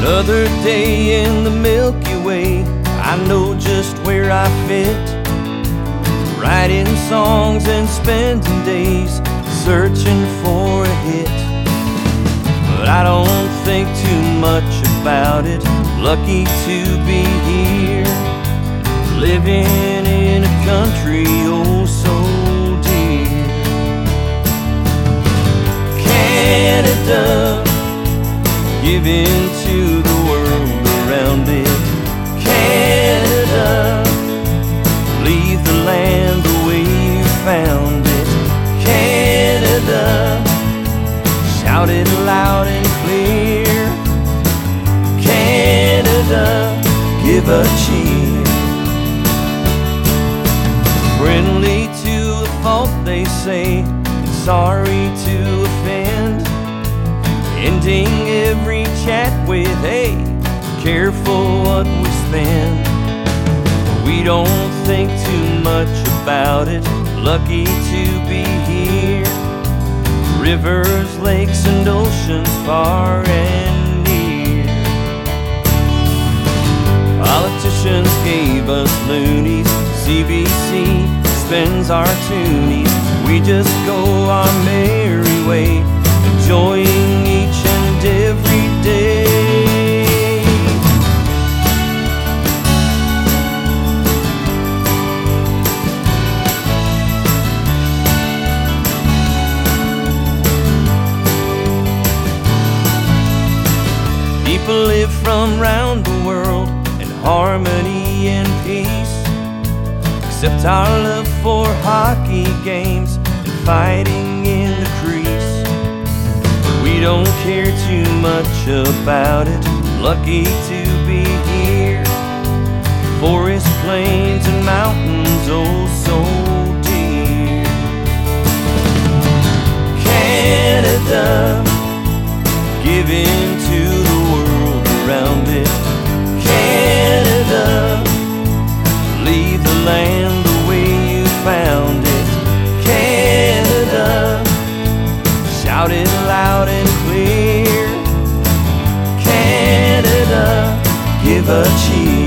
Another day in the Milky Way, I know just where I fit. Writing songs and spending days searching for a hit. But I don't think too much about it. Lucky to be here, living in a country oh so dear. Canada, giving to the world around it. Canada, leave the land the way you found it. Canada, shout it loud and clear. Canada, give a cheer. Friendly to a fault they say, sorry to offend. Ending every chat with, hey, careful what we spend. We don't think too much about it, lucky to be here. Rivers, lakes, and oceans far and near. Politicians gave us loonies, CBC spends our toonies. We just go our merry way, enjoying each and every day. People live from round the world in harmony and peace, except our love for hockey games and fighting in the crease. We don't care too much about it, lucky to be here. Forest, plains, and mountains oh so dear. Canada, giving to the world around it. Canada, leave the land the way you found it. Canada, shout it loud and clear. Canada, give a cheer.